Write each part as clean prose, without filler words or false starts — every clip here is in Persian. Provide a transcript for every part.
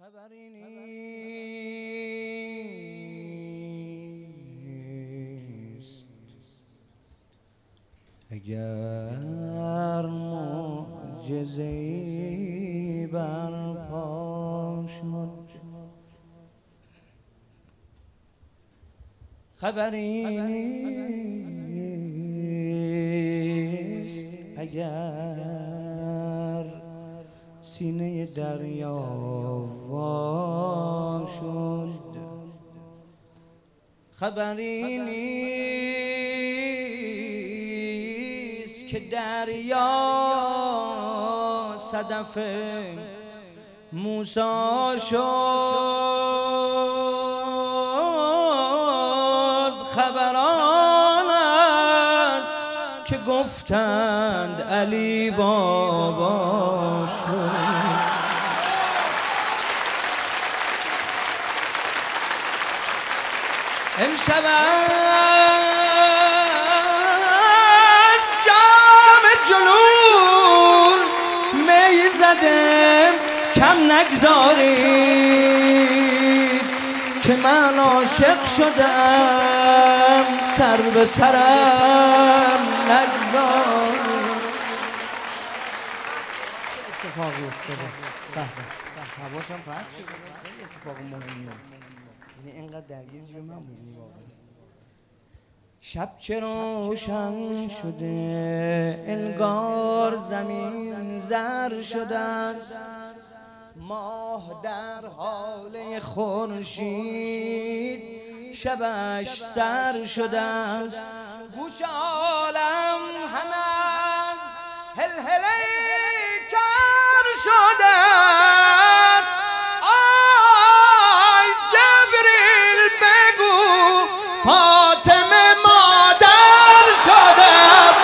خبری نیست اگر معجزه‌ای برپا شد، خبری نیست اگر سینه دریا وا شد، خبری نیست که دریا صدف موسی شد، خبر آن است که گفتند علی بابا شد. امشب از جام جنون می زده کم نگذارید که من عاشق شدم، سر به سرم نگذارید. اتفاقی افتاده، حواسم پرت شده، خیلی اتفاق مهمیه، یعنی اینقدر درگیرش من بودیم واقعا. شب چه روشن شده، انگار زمین زر شده است، ماه در حال خورشید شبش سر شده است، گوش عالم همه از هلهله کر شده است. آی جبریل بگو فاطمه مادر شده است.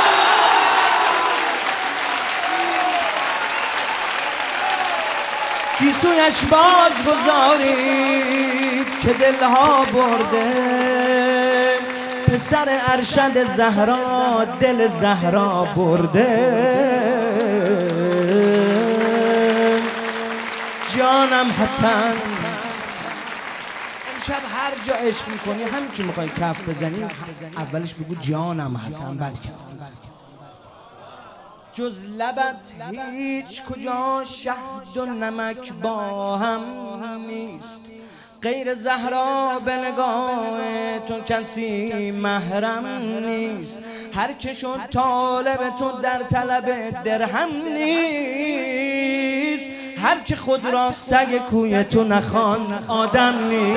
گیسویش باز گذارید که دلها برده، پسر ارشد زهرا دل زهرا برده. جانم حسن، امشب هر جا عشق میکنی همین که میخوای کف بزنی اولش بگو جانم حسن، بعد کف بزنی. جز لبت هیچ کجا شهد و نمک با هم نیست، غیر زهرا به نگاه تو کسی محرم نیست. هر که شد طالب تو در طلب درهم نیست، هر که خود را سگ کوی تو نخوان آدم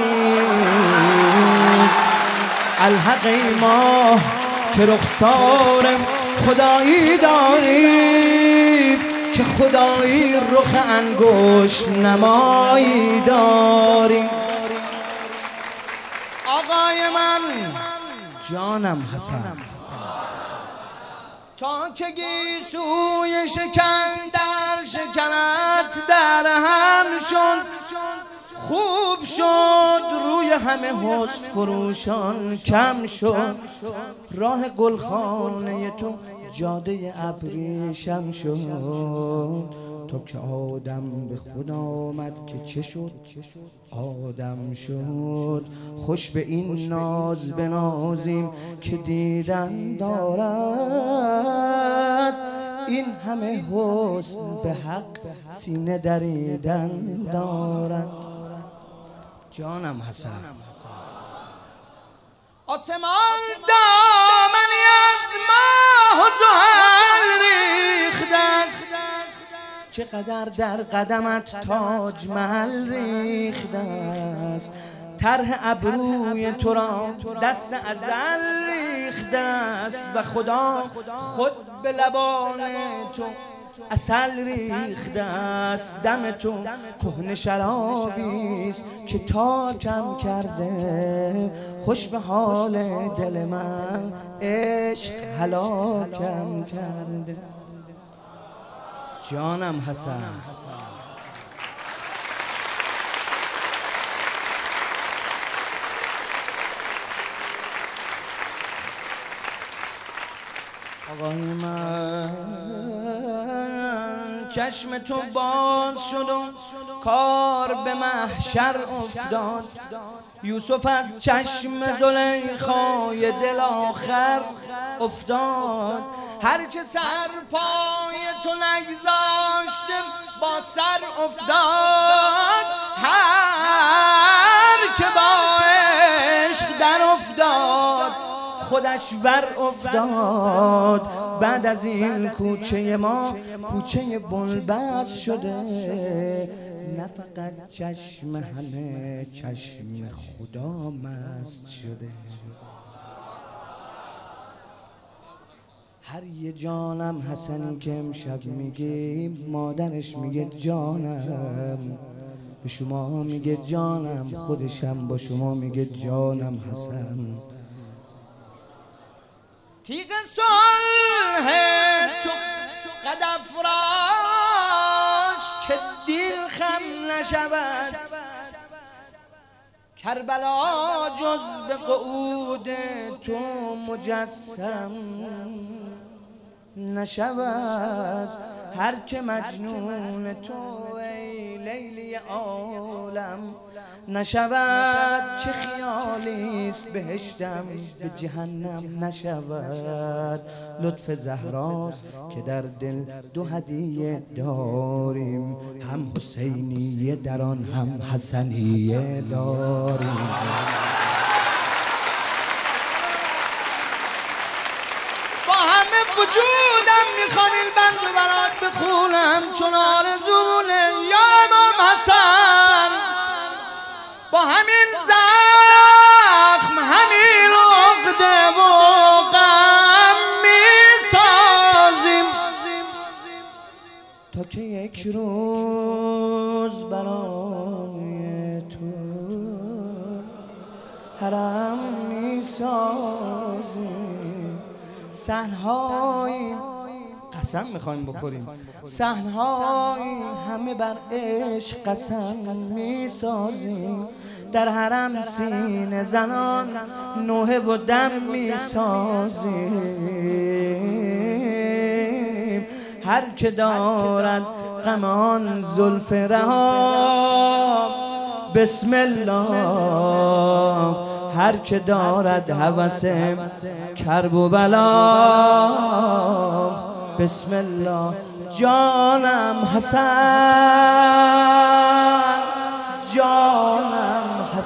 نیست. الحق ای ماه که رخسار خدایی داری، که خدایی رخ انگشت نمایی داری. آقای من جانم حسن، تا که گیسوی شکن در شکنت در هم شد، خوب شد روی همه حسن فروشان کم شد. راه گلخانه تو جاده ابریشم شد، تو که آدم به خدا آمد که چه شد آدم شد. خوش به این ناز بنازیم که دیدن دارد، این همه حسن به حق سینه دریدن دارد. جانم حسن، آسمان دامنی از ماه و زحل ریخته است، چقدر در قدمت تاج محل ریخته است. طرح ابروی تو را دست ازل ریخته است و خدا خود به لبان تو عسل ریخته است. دم تو کهنه شرابی است که تا کم کرده، خوش به حال دل من عشق هلاکم کرده. جانم حسن، آقای من چشم تو باز شد و کار به محشر افتاد. یوسف از چشم زلیخای دل آخر افتاد. هر که سر پای تو نگذاشته با سر افتاد، هر که با عشق در افتاد خودش ور افتاد. بعد از این کوچه ما کوچه بن‌بست شده، نه فقط چشم همه چشم خدا مست شده. هر یه جانم حسنی که امشب میگه، مادرش میگه جانم، به شما میگه جانم، خودشم با شما میگه جانم حسن. تیغ صلح تو قد افراش که دل خم نشود، کربلا جز به قعود تو مجسم نشود. هر که مجنون تو ای لیلی عالم نشود، چه خیالیست بهشتم به جهنم نشود. لطف زهراست که در دل دو هدیه داریم، هم حسینیه در آن هم حسنیه داریم. وجودم میخوان این بند و برات بخونم چون آرزونه یا امام حسن. با همین زخم همین عقده و غم میسازیم، تا که یک روز برای تو حرم میسازیم. صحن‌های قسم میخوایم بخوریم، صحن‌های همه بر عشق قسم میسازیم. در حرم سینه زنان نوحه و دم میسازیم. هر که دارد غم آن زلف رها بسم الله، هر که دارد هوس کرب و بلا بسم الله. جانم حسن، جانم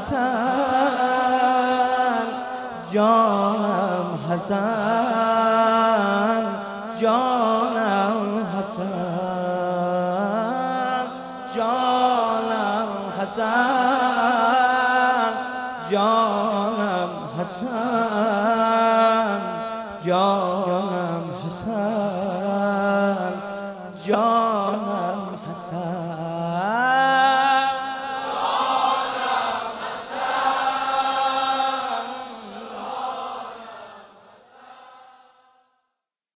حسن، جانم حسن، جانم حسن، جانم حسن، جانم حسن، جانم حسن، جانم حسن.